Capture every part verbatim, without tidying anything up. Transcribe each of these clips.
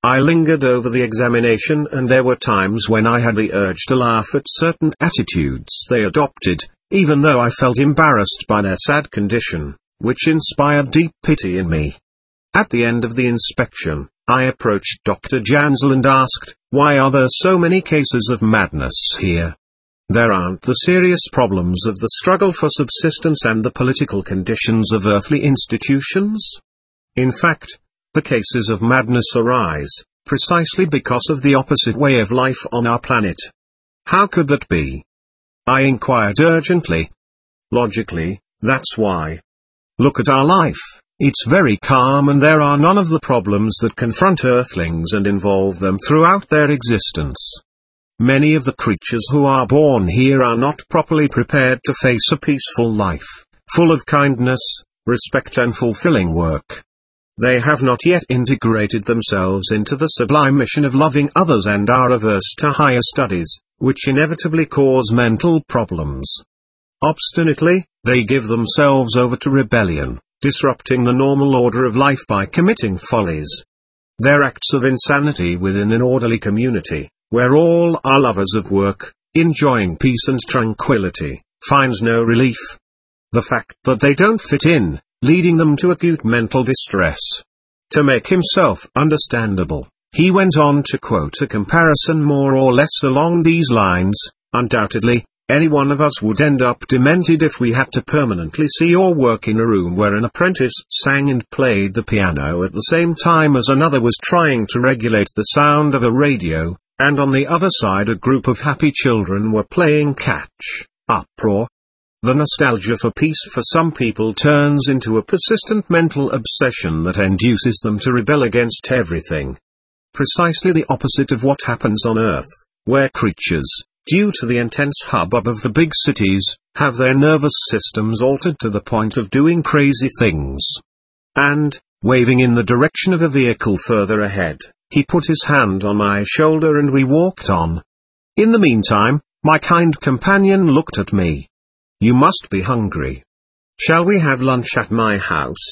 I lingered over the examination, and there were times when I had the urge to laugh at certain attitudes they adopted, even though I felt embarrassed by their sad condition, which inspired deep pity in me. At the end of the inspection, I approached Doctor Jansel and asked, "Why are there so many cases of madness here? There aren't the serious problems of the struggle for subsistence and the political conditions of earthly institutions? In fact, the cases of madness arise, precisely because of the opposite way of life on our planet. How could that be?" I inquired urgently. "Logically, that's why. Look at our life. It's very calm, and there are none of the problems that confront earthlings and involve them throughout their existence. Many of the creatures who are born here are not properly prepared to face a peaceful life, full of kindness, respect and fulfilling work. They have not yet integrated themselves into the sublime mission of loving others and are averse to higher studies, which inevitably cause mental problems. Obstinately, they give themselves over to rebellion, disrupting the normal order of life by committing follies. Their acts of insanity within an orderly community, where all are lovers of work, enjoying peace and tranquility, finds no relief. The fact that they don't fit in, leading them to acute mental distress. To make himself understandable, he went on to quote a comparison more or less along these lines: "Undoubtedly, any one of us would end up demented if we had to permanently see or work in a room where an apprentice sang and played the piano at the same time as another was trying to regulate the sound of a radio, and on the other side a group of happy children were playing catch-up." The nostalgia for peace for some people turns into a persistent mental obsession that induces them to rebel against everything. Precisely the opposite of what happens on Earth, where creatures, due to the intense hubbub of the big cities, have their nervous systems altered to the point of doing crazy things. And, waving in the direction of a vehicle further ahead, he put his hand on my shoulder and we walked on. In the meantime, my kind companion looked at me. "You must be hungry. Shall we have lunch at my house?"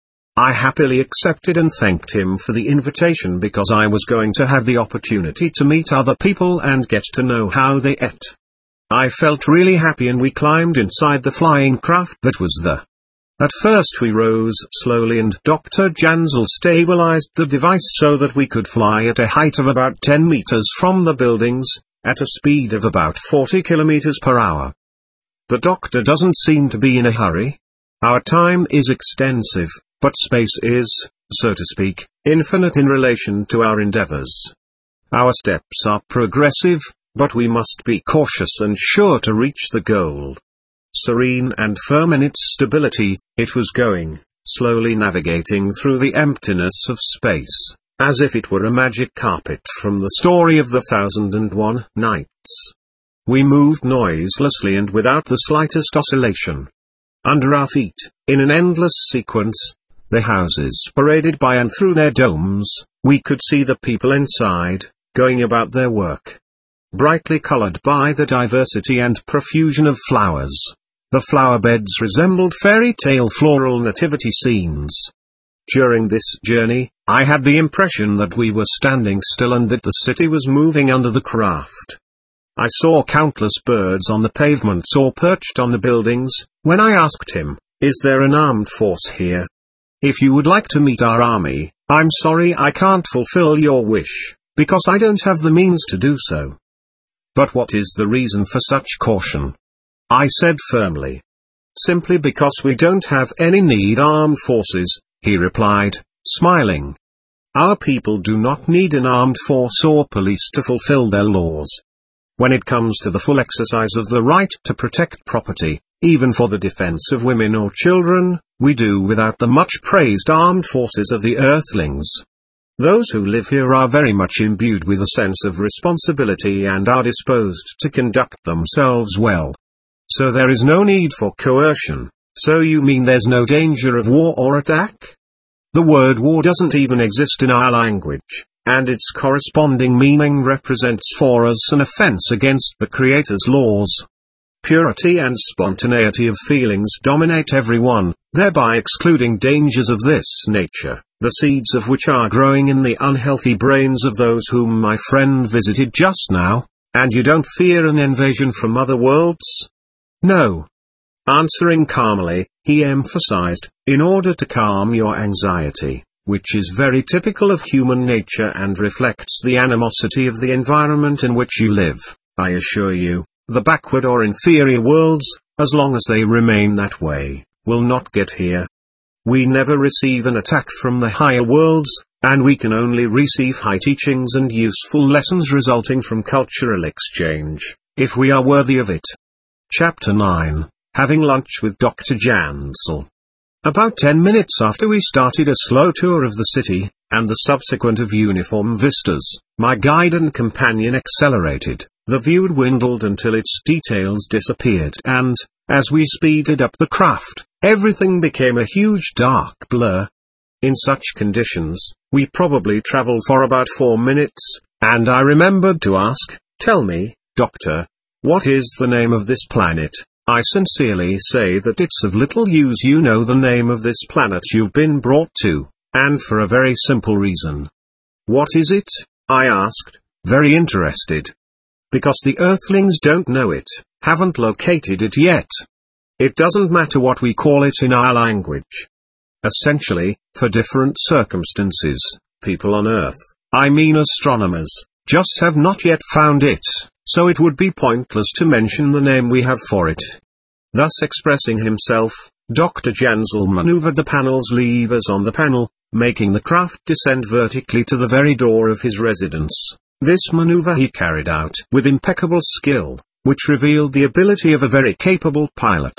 I happily accepted and thanked him for the invitation because I was going to have the opportunity to meet other people and get to know how they ate. I felt really happy and we climbed inside the flying craft that was the. At first we rose slowly and Doctor Jansel stabilized the device so that we could fly at a height of about ten meters from the buildings, at a speed of about forty kilometers per hour. The doctor doesn't seem to be in a hurry. Our time is extensive, but space is, so to speak, infinite in relation to our endeavors. Our steps are progressive, but we must be cautious and sure to reach the goal. Serene and firm in its stability, it was going, slowly navigating through the emptiness of space, as if it were a magic carpet from the story of the Thousand and One Nights. We moved noiselessly and without the slightest oscillation. Under our feet, in an endless sequence, the houses paraded by and through their domes, we could see the people inside, going about their work. Brightly colored by the diversity and profusion of flowers, the flower beds resembled fairy tale floral nativity scenes. During this journey, I had the impression that we were standing still and that the city was moving under the craft. I saw countless birds on the pavements or perched on the buildings. When I asked him, "Is there an armed force here? If you would like to meet our army, I'm sorry I can't fulfill your wish, because I don't have the means to do so." "But what is the reason for such caution?" I said firmly. "Simply because we don't have any need armed forces," he replied, smiling. "Our people do not need an armed force or police to fulfill their laws. When it comes to the full exercise of the right to protect property, even for the defense of women or children, we do without the much praised armed forces of the earthlings. Those who live here are very much imbued with a sense of responsibility and are disposed to conduct themselves well. So there is no need for coercion." "So you mean there's no danger of war or attack?" "The word war doesn't even exist in our language, and its corresponding meaning represents for us an offense against the Creator's laws. purity and spontaneity of feelings dominate everyone, thereby excluding dangers of this nature, the seeds of which are growing in the unhealthy brains of those whom my friend visited just now. And you don't fear an invasion from other worlds? No. Answering calmly, he emphasized, in order to calm your anxiety, which is very typical of human nature and reflects the animosity of the environment in which you live, I assure you, the backward or inferior worlds, as long as they remain that way, will not get here. We never receive an attack from the higher worlds, and we can only receive high teachings and useful lessons resulting from cultural exchange, if we are worthy of it. Chapter nine. Having Lunch with Doctor Jansel. About ten minutes after we started a slow tour of the city, and the subsequent of uniform vistas, my guide and companion accelerated. The view dwindled until its details disappeared and, as we speeded up the craft, everything became a huge dark blur. In such conditions, we probably traveled for about four minutes, and I remembered to ask, "Tell me, Doctor, what is the name of this planet?" I sincerely say that it's of little use you know the name of this planet you've been brought to, and for a very simple reason. "What is it?" I asked, very interested. "Because the Earthlings don't know it, haven't located it yet. It doesn't matter what we call it in our language. Essentially, for different circumstances, people on Earth, I mean astronomers, just have not yet found it, so it would be pointless to mention the name we have for it." Thus expressing himself, Doctor Jansel maneuvered the panel's levers on the panel, making the craft descend vertically to the very door of his residence. This maneuver he carried out with impeccable skill, which revealed the ability of a very capable pilot.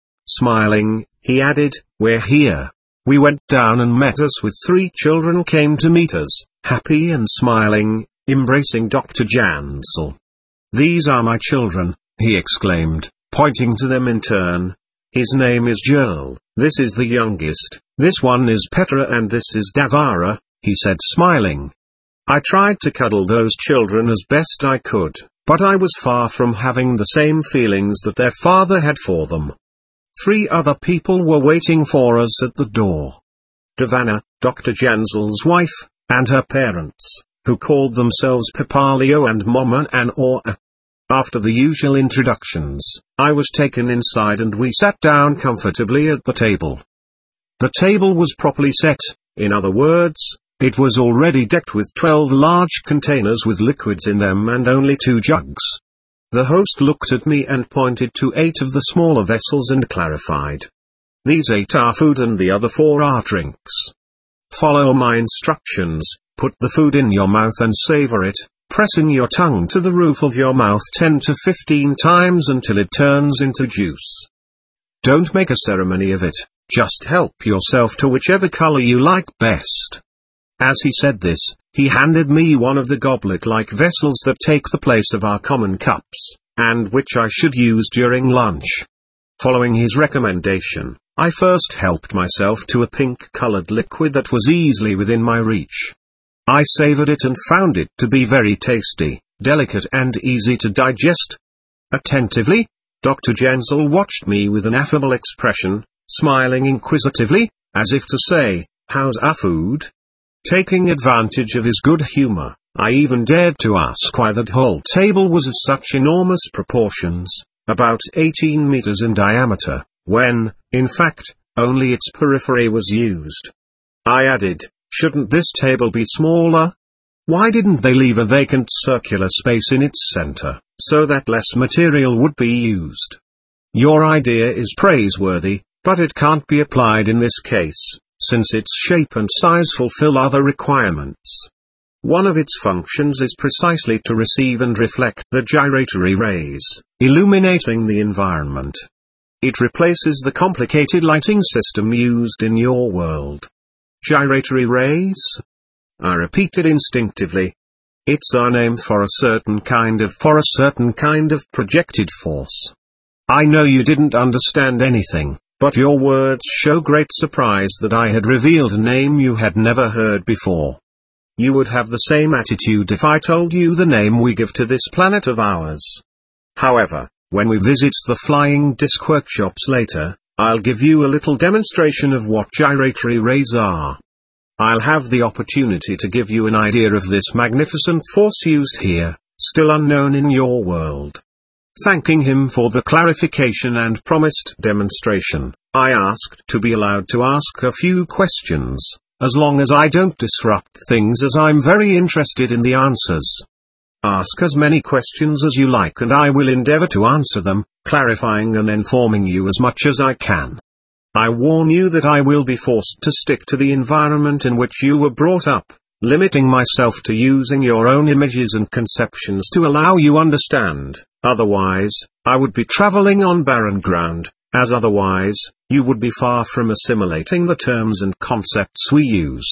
Smiling, he added, "We're here." We went down and met us with three children came to meet us, happy and smiling, embracing Doctor Jansel. "These are my children," he exclaimed, pointing to them in turn. "His name is Joel, this is the youngest, this one is Petra and this is Davara," he said smiling. I tried to cuddle those children as best I could, but I was far from having the same feelings that their father had for them. Three other people were waiting for us at the door. Davana, Doctor Jansel's wife, and her parents, who called themselves Papalio and Mama Anora. After the usual introductions, I was taken inside and we sat down comfortably at the table. The table was properly set, in other words, it was already decked with twelve large containers with liquids in them and only two jugs. The host looked at me and pointed to eight of the smaller vessels and clarified. "These eight are food and the other four are drinks. Follow my instructions, put the food in your mouth and savor it, pressing your tongue to the roof of your mouth ten to fifteen times until it turns into juice. Don't make a ceremony of it, just help yourself to whichever color you like best." As he said this, he handed me one of the goblet-like vessels that take the place of our common cups, and which I should use during lunch. Following his recommendation, I first helped myself to a pink-colored liquid that was easily within my reach. I savored it and found it to be very tasty, delicate and easy to digest. Attentively, Doctor Jansel watched me with an affable expression, smiling inquisitively, as if to say, "How's our food?" Taking advantage of his good humor, I even dared to ask why that whole table was of such enormous proportions, about eighteen meters in diameter, when, in fact, only its periphery was used. I added, "Shouldn't this table be smaller? Why didn't they leave a vacant circular space in its center, so that less material would be used? Your idea is praiseworthy, but it can't be applied in this case, since its shape and size fulfill other requirements. One of its functions is precisely to receive and reflect the gyratory rays, illuminating the environment. It replaces the complicated lighting system used in your world." "Gyratory rays?" I repeated instinctively. "It's our name for a certain kind of for a certain kind of projected force." I know you didn't understand anything, but your words show great surprise that I had revealed a name you had never heard before. You would have the same attitude if I told you the name we give to this planet of ours. However, when we visit the flying disc workshops later, I'll give you a little demonstration of what gyratory rays are. I'll have the opportunity to give you an idea of this magnificent force used here, still unknown in your world. Thanking him for the clarification and promised demonstration, I asked to be allowed to ask a few questions, as long as I don't disrupt things, as I'm very interested in the answers. Ask as many questions as you like and I will endeavor to answer them, clarifying and informing you as much as I can. I warn you that I will be forced to stick to the environment in which you were brought up, limiting myself to using your own images and conceptions to allow you understand, otherwise, I would be traveling on barren ground, as otherwise, you would be far from assimilating the terms and concepts we use.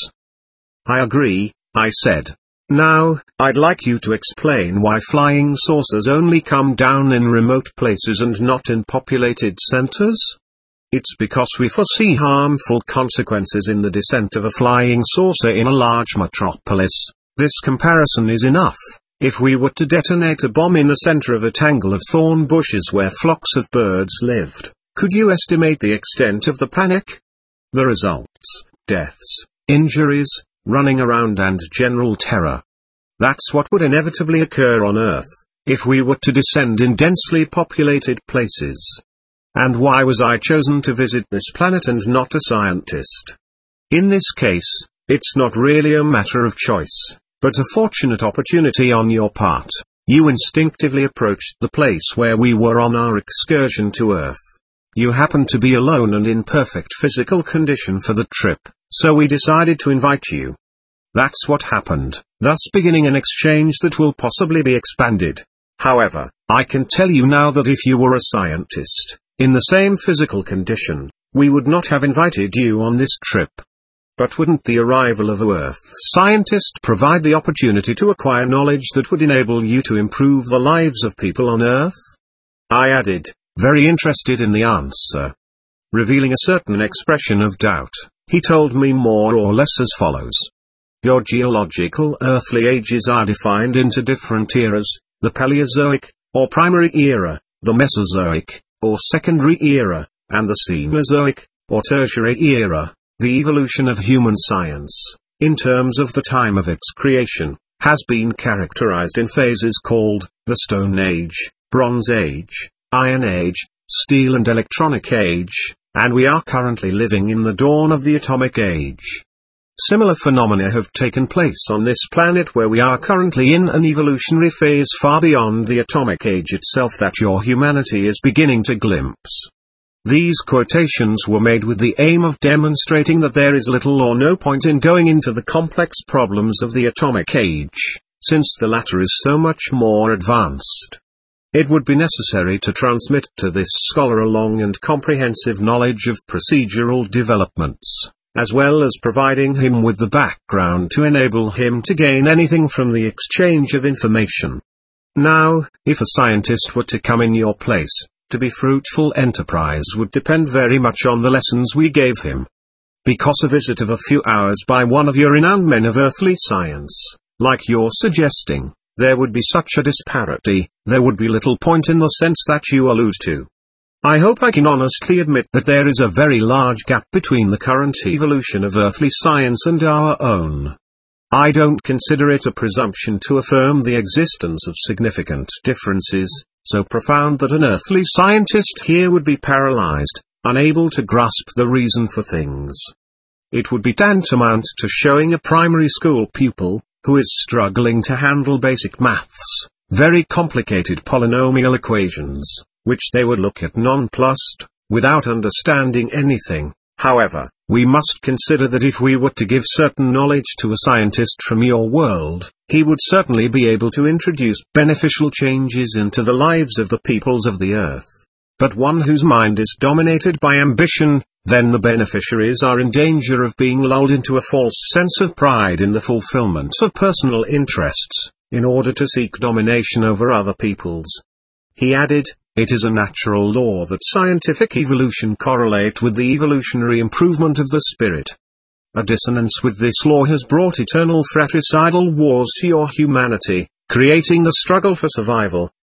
I agree, I said. Now, I'd like you to explain why flying saucers only come down in remote places and not in populated centers? It's because we foresee harmful consequences in the descent of a flying saucer in a large metropolis. This comparison is enough. If we were to detonate a bomb in the center of a tangle of thorn bushes where flocks of birds lived, could you estimate the extent of the panic? The results: deaths, injuries, running around and general terror. That's what would inevitably occur on Earth, if we were to descend in densely populated places. And why was I chosen to visit this planet and not a scientist? In this case, it's not really a matter of choice, but a fortunate opportunity on your part. You instinctively approached the place where we were on our excursion to Earth. You happened to be alone and in perfect physical condition for the trip, so we decided to invite you. That's what happened, thus beginning an exchange that will possibly be expanded. However, I can tell you now that if you were a scientist, in the same physical condition, we would not have invited you on this trip. But wouldn't the arrival of a Earth scientist provide the opportunity to acquire knowledge that would enable you to improve the lives of people on Earth? I added, very interested in the answer. Revealing a certain expression of doubt, he told me more or less as follows. Your geological earthly ages are defined into different eras, the Paleozoic, or primary era, the Mesozoic, or secondary era, and the Cenozoic, or tertiary era. The evolution of human science, in terms of the time of its creation, has been characterized in phases called the Stone Age, Bronze Age, Iron Age, Steel and Electronic Age, and we are currently living in the dawn of the Atomic Age. Similar phenomena have taken place on this planet where we are currently in an evolutionary phase far beyond the Atomic Age itself that your humanity is beginning to glimpse. These quotations were made with the aim of demonstrating that there is little or no point in going into the complex problems of the Atomic Age, since the latter is so much more advanced. It would be necessary to transmit to this scholar a long and comprehensive knowledge of procedural developments, as well as providing him with the background to enable him to gain anything from the exchange of information. Now, if a scientist were to come in your place, to be fruitful enterprise would depend very much on the lessons we gave him. Because a visit of a few hours by one of your renowned men of earthly science, like you're suggesting, there would be such a disparity, there would be little point in the sense that you allude to. I hope I can honestly admit that there is a very large gap between the current evolution of earthly science and our own. I don't consider it a presumption to affirm the existence of significant differences, so profound that an earthly scientist here would be paralyzed, unable to grasp the reason for things. It would be tantamount to showing a primary school pupil, who is struggling to handle basic maths, very complicated polynomial equations, which they would look at nonplussed, without understanding anything. However, we must consider that if we were to give certain knowledge to a scientist from your world, he would certainly be able to introduce beneficial changes into the lives of the peoples of the earth. But one whose mind is dominated by ambition, then the beneficiaries are in danger of being lulled into a false sense of pride in the fulfillment of personal interests, in order to seek domination over other peoples. He added, it is a natural law that scientific evolution correlate with the evolutionary improvement of the spirit. A dissonance with this law has brought eternal fratricidal wars to your humanity, creating the struggle for survival,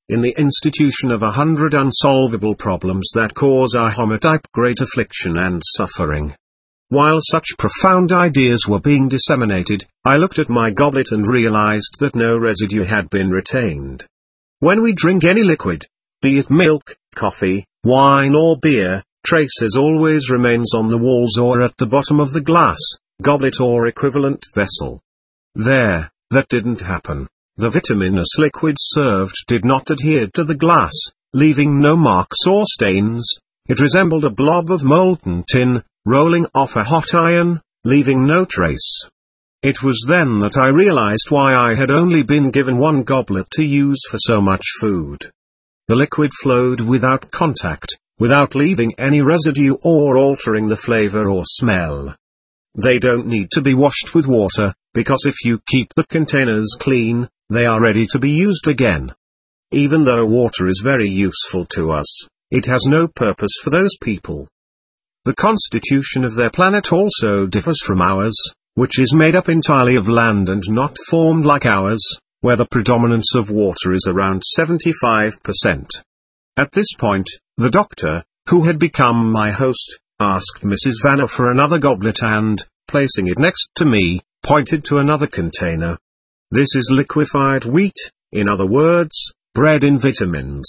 in the institution of a hundred unsolvable problems that cause our homotype great affliction and suffering. While such profound ideas were being disseminated, I looked at my goblet and realized that no residue had been retained. When we drink any liquid, be it milk, coffee, wine or beer, traces always remains on the walls or at the bottom of the glass, goblet or equivalent vessel. There, that didn't happen. The vitaminous liquid served did not adhere to the glass, leaving no marks or stains. It resembled a blob of molten tin, rolling off a hot iron, leaving no trace. It was then that I realized why I had only been given one goblet to use for so much food. The liquid flowed without contact, without leaving any residue or altering the flavor or smell. They don't need to be washed with water, because if you keep the containers clean, they are ready to be used again. Even though water is very useful to us, it has no purpose for those people. The constitution of their planet also differs from ours, which is made up entirely of land and not formed like ours, where the predominance of water is around seventy-five percent. At this point, the doctor, who had become my host, asked Missus Vanna for another goblet and, placing it next to me, pointed to another container. This is liquefied wheat, in other words, bread in vitamins.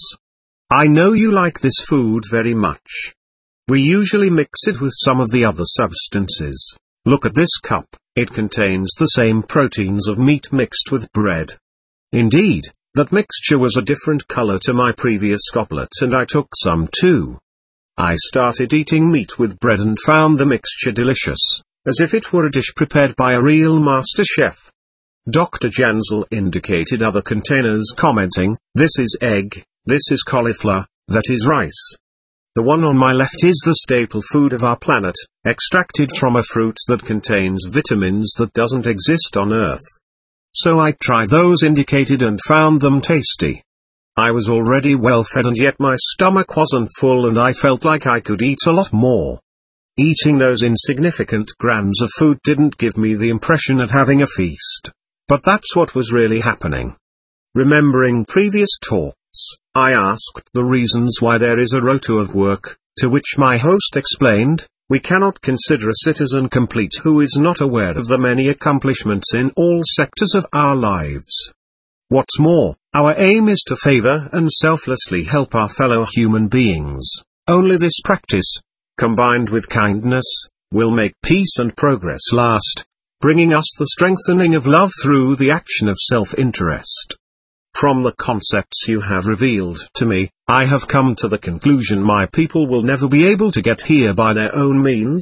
I know you like this food very much. We usually mix it with some of the other substances. Look at this cup, it contains the same proteins of meat mixed with bread. Indeed, that mixture was a different color to my previous goblet and I took some too. I started eating meat with bread and found the mixture delicious, as if it were a dish prepared by a real master chef. Doctor Jansel indicated other containers, commenting, "This is egg, this is cauliflower, that is rice. The one on my left is the staple food of our planet, extracted from a fruit that contains vitamins that doesn't exist on Earth." So I tried those indicated and found them tasty. I was already well fed and yet my stomach wasn't full and I felt like I could eat a lot more. Eating those insignificant grams of food didn't give me the impression of having a feast. But that's what was really happening. Remembering previous talks, I asked the reasons why there is a rota of work, to which my host explained, "We cannot consider a citizen complete who is not aware of the many accomplishments in all sectors of our lives. What's more, our aim is to favor and selflessly help our fellow human beings. Only this practice, combined with kindness, will make peace and progress last, bringing us the strengthening of love through the action of self-interest. From the concepts you have revealed to me, I have come to the conclusion my people will never be able to get here by their own means."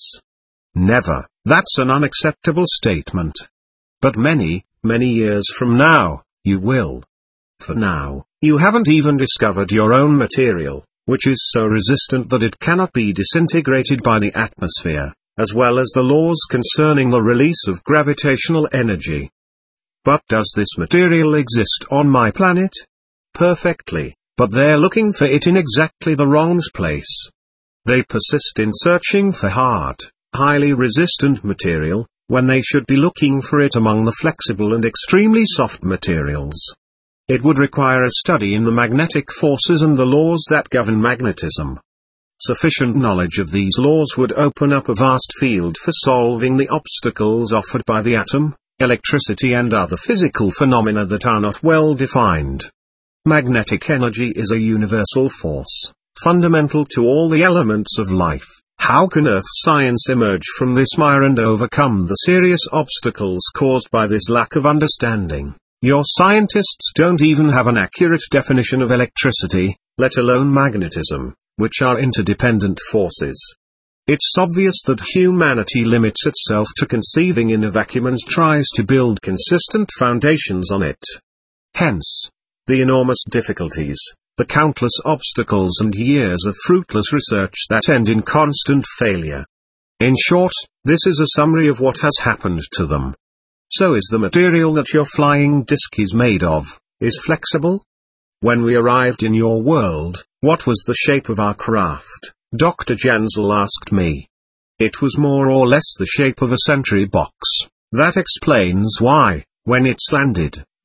Never. That's an unacceptable statement. But many, many years from now, you will. For now, you haven't even discovered your own material, which is so resistant that it cannot be disintegrated by the atmosphere, as well as the laws concerning the release of gravitational energy. But does this material exist on my planet? Perfectly, but they're looking for it in exactly the wrong place. They persist in searching for hard, highly resistant material, when they should be looking for it among the flexible and extremely soft materials. It would require a study in the magnetic forces and the laws that govern magnetism. Sufficient knowledge of these laws would open up a vast field for solving the obstacles offered by the atom, electricity and other physical phenomena that are not well defined. Magnetic energy is a universal force, fundamental to all the elements of life. How can Earth science emerge from this mire and overcome the serious obstacles caused by this lack of understanding? Your scientists don't even have an accurate definition of electricity, let alone magnetism, which are interdependent forces. It's obvious that humanity limits itself to conceiving in a vacuum and tries to build consistent foundations on it. Hence, the enormous difficulties, the countless obstacles and years of fruitless research that end in constant failure. In short, this is a summary of what has happened to them. So is the material that your flying disc is made of, is flexible? When we arrived in your world, what was the shape of our craft? Doctor Jansel asked me. It was more or less the shape of a sentry box. That explains why, when it's landed,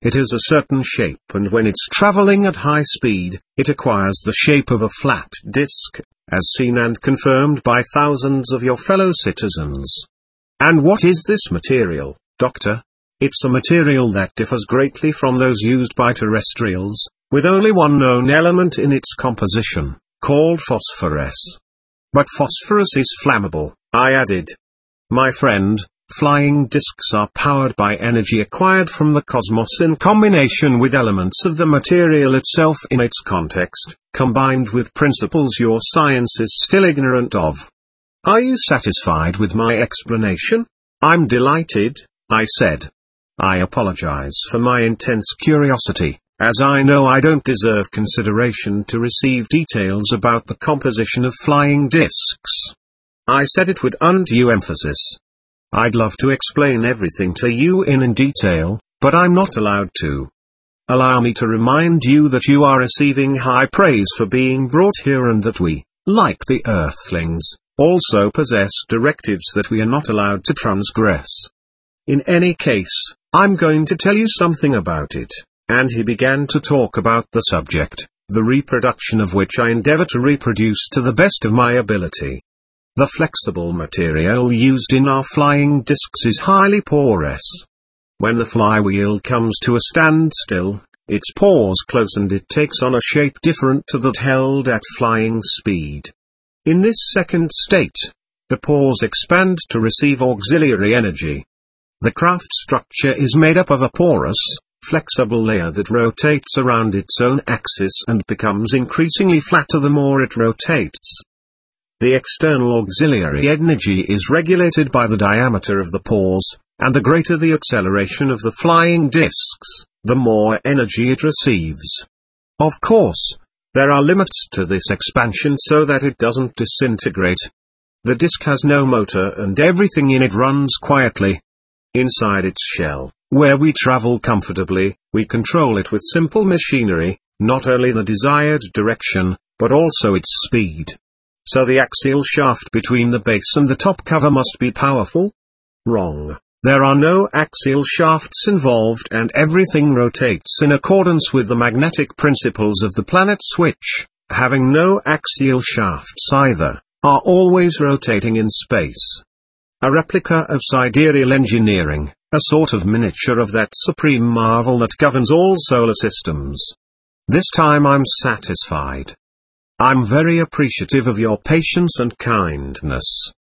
It is a certain shape, and when it's traveling at high speed, it acquires the shape of a flat disk, as seen and confirmed by thousands of your fellow citizens. And what is this material, Doctor? It's a material that differs greatly from those used by terrestrials, with only one known element in its composition, called phosphorus. But phosphorus is flammable, I added. My friend, flying disks are powered by energy acquired from the cosmos in combination with elements of the material itself in its context, combined with principles your science is still ignorant of. Are you satisfied with my explanation? I'm delighted, I said. I apologize for my intense curiosity, as I know I don't deserve consideration to receive details about the composition of flying disks. I said it with undue emphasis. I'd love to explain everything to you in in detail, but I'm not allowed to. Allow me to remind you that you are receiving high praise for being brought here and that we, like the Earthlings, also possess directives that we are not allowed to transgress. In any case, I'm going to tell you something about it, and he began to talk about the subject, the reproduction of which I endeavor to reproduce to the best of my ability. The flexible material used in our flying disks is highly porous. When the flywheel comes to a standstill, its pores close and it takes on a shape different to that held at flying speed. In this second state, the pores expand to receive auxiliary energy. The craft structure is made up of a porous, flexible layer that rotates around its own axis and becomes increasingly flatter the more it rotates. The external auxiliary energy is regulated by the diameter of the pores, and the greater the acceleration of the flying disks, the more energy it receives. Of course, there are limits to this expansion so that it doesn't disintegrate. The disk has no motor and everything in it runs quietly. Inside its shell, where we travel comfortably, we control it with simple machinery, not only the desired direction, but also its speed. So the axial shaft between the base and the top cover must be powerful? Wrong. There are no axial shafts involved and everything rotates in accordance with the magnetic principles of the planets which, having no axial shafts either, are always rotating in space. A replica of sidereal engineering, a sort of miniature of that supreme marvel that governs all solar systems. This time I'm satisfied. I'm very appreciative of your patience and kindness.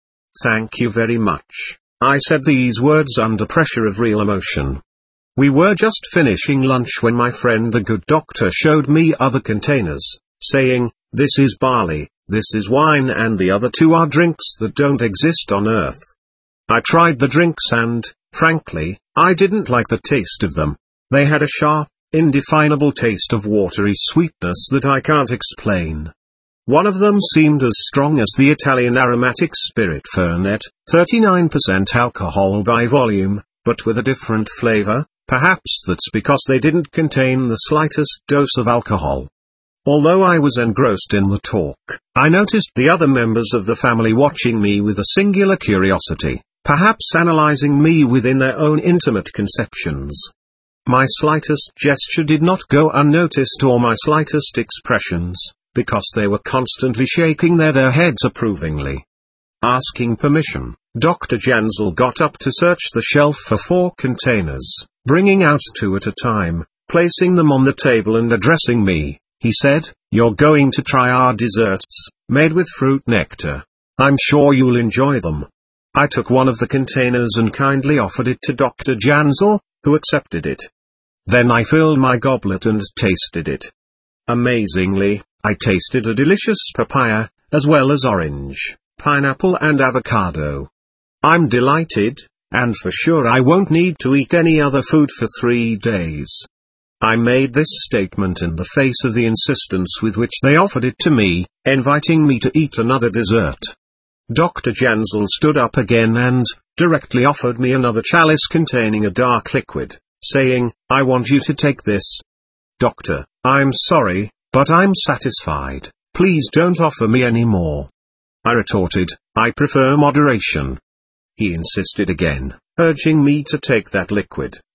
Thank you very much. I said these words under pressure of real emotion. We were just finishing lunch when my friend the good doctor showed me other containers, saying, "This is barley, this is wine, and the other two are drinks that don't exist on Earth." I tried the drinks and, frankly, I didn't like the taste of them. They had a sharp, indefinable taste of watery sweetness that I can't explain. One of them seemed as strong as the Italian aromatic spirit Fernet, thirty-nine percent alcohol by volume, but with a different flavor. Perhaps that's because they didn't contain the slightest dose of alcohol. Although I was engrossed in the talk, I noticed the other members of the family watching me with a singular curiosity, perhaps analyzing me within their own intimate conceptions. My slightest gesture did not go unnoticed or my slightest expressions, because they were constantly shaking their, their heads approvingly. Asking permission, Doctor Jansel got up to search the shelf for four containers, bringing out two at a time, placing them on the table and addressing me. He said, "You're going to try our desserts, made with fruit nectar. I'm sure you'll enjoy them." I took one of the containers and kindly offered it to Doctor Jansel, who accepted it. Then I filled my goblet and tasted it. Amazingly, I tasted a delicious papaya, as well as orange, pineapple and avocado. I'm delighted, and for sure I won't need to eat any other food for three days. I made this statement in the face of the insistence with which they offered it to me, inviting me to eat another dessert. Doctor Jansel stood up again and, directly offered me another chalice containing a dark liquid, saying, "I want you to take this." "Doctor, I'm sorry, but I'm satisfied, please don't offer me any more." I retorted, "I prefer moderation." He insisted again, urging me to take that liquid,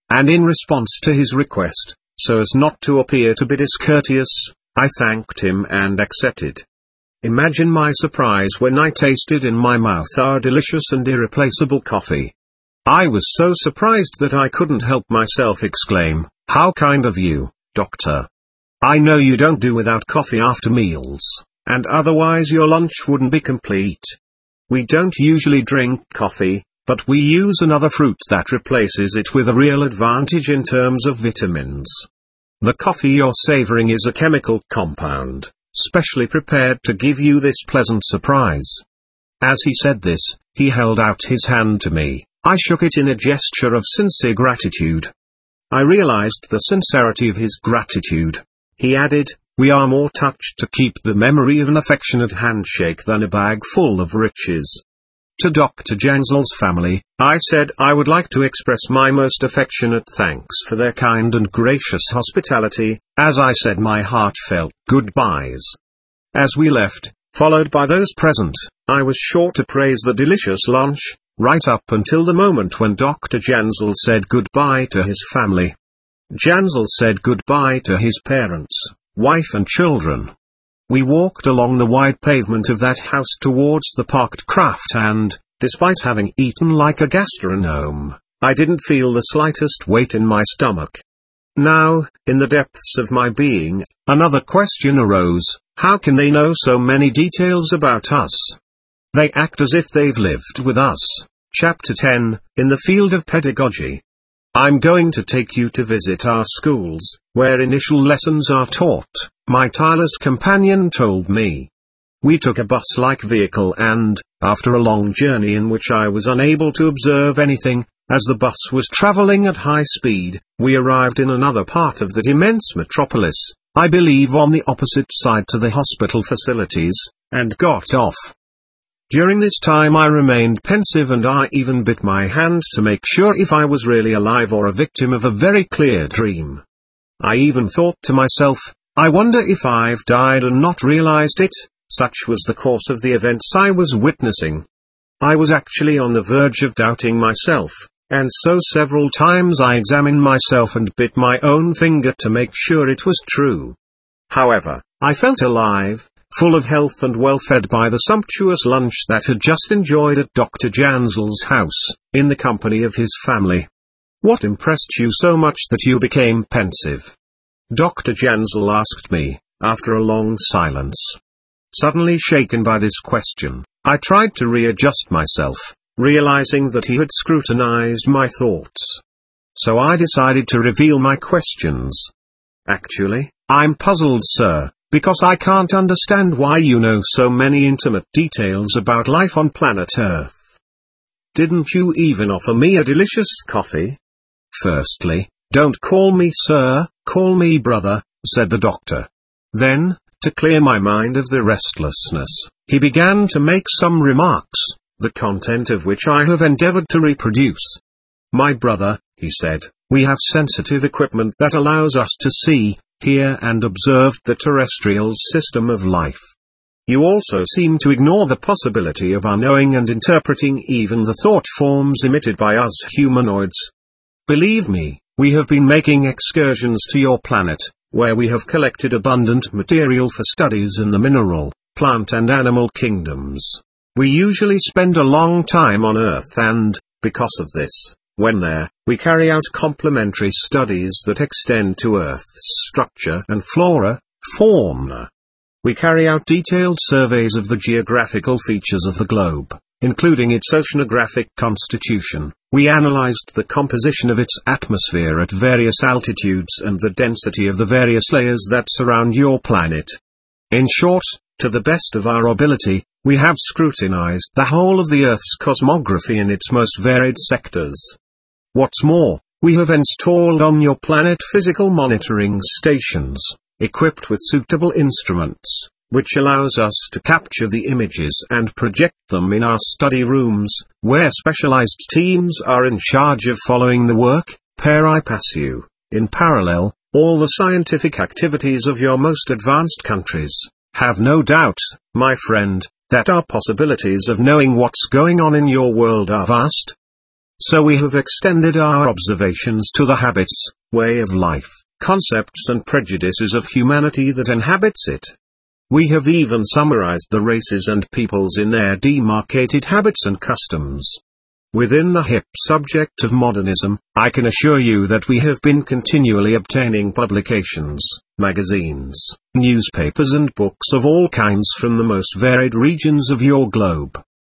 and in response to his request, so as not to appear to be discourteous, I thanked him and accepted. Imagine my surprise when I tasted in my mouth our delicious and irreplaceable coffee. I was so surprised that I couldn't help myself exclaim, "How kind of you, doctor. I know you don't do without coffee after meals, and otherwise your lunch wouldn't be complete. We don't usually drink coffee, but we use another fruit that replaces it with a real advantage in terms of vitamins. The coffee you're savoring is a chemical compound, specially prepared to give you this pleasant surprise." As he said this, he held out his hand to me. I shook it in a gesture of sincere gratitude. I realized the sincerity of his gratitude. He added, "We are more touched to keep the memory of an affectionate handshake than a bag full of riches." To Doctor Jansel's family, I said I would like to express my most affectionate thanks for their kind and gracious hospitality, as I said my heartfelt goodbyes. As we left, followed by those present, I was sure to praise the delicious lunch, right up until the moment when Doctor Jansel said goodbye to his family. Jansel said goodbye to his parents, wife and children. We walked along the wide pavement of that house towards the parked craft and, despite having eaten like a gastronome, I didn't feel the slightest weight in my stomach. Now, in the depths of my being, another question arose: how can they know so many details about us? They act as if they've lived with us. Chapter ten, In the Field of Pedagogy. I'm going to take you to visit our schools, where initial lessons are taught, my tireless companion told me. We took a bus-like vehicle and, after a long journey in which I was unable to observe anything, as the bus was traveling at high speed, we arrived in another part of that immense metropolis, I believe on the opposite side to the hospital facilities, and got off. During this time I remained pensive and I even bit my hand to make sure if I was really alive or a victim of a very clear dream. I even thought to myself, I wonder if I've died and not realized it, such was the course of the events I was witnessing. I was actually on the verge of doubting myself, and so several times I examined myself and bit my own finger to make sure it was true. However, I felt alive, full of health and well fed by the sumptuous lunch that had just enjoyed at Doctor Jansel's house, in the company of his family. What impressed you so much that you became pensive? Doctor Jansel asked me, after a long silence. Suddenly shaken by this question, I tried to readjust myself, realizing that he had scrutinized my thoughts. So I decided to reveal my questions. Actually, I'm puzzled, sir, because I can't understand why you know so many intimate details about life on planet Earth. Didn't you even offer me a delicious coffee? Firstly, don't call me sir, call me brother, said the doctor. Then, to clear my mind of the restlessness, he began to make some remarks, the content of which I have endeavored to reproduce. My brother, he said, we have sensitive equipment that allows us to see, hear and observe the terrestrial system of life. You also seem to ignore the possibility of our knowing and interpreting even the thought forms emitted by us humanoids. Believe me, we have been making excursions to your planet, where we have collected abundant material for studies in the mineral, plant and animal kingdoms. We usually spend a long time on Earth and, because of this, when there, we carry out complementary studies that extend to Earth's structure and flora, fauna. We carry out detailed surveys of the geographical features of the globe, including its oceanographic constitution. We analyzed the composition of its atmosphere at various altitudes and the density of the various layers that surround your planet. In short, to the best of our ability, we have scrutinized the whole of the Earth's cosmography in its most varied sectors. What's more, we have installed on your planet physical monitoring stations, equipped with suitable instruments, which allows us to capture the images and project them in our study rooms, where specialized teams are in charge of following the work, pari passu, in parallel, all the scientific activities of your most advanced countries. Have no doubt, my friend, that our possibilities of knowing what's going on in your world are vast. So we have extended our observations to the habits, way of life, concepts and prejudices of humanity that inhabits it. We have even summarized the races and peoples in their demarcated habits and customs. Within the hip subject of modernism, I can assure you that we have been continually obtaining publications, magazines, newspapers and books of all kinds from the most varied regions of your globe.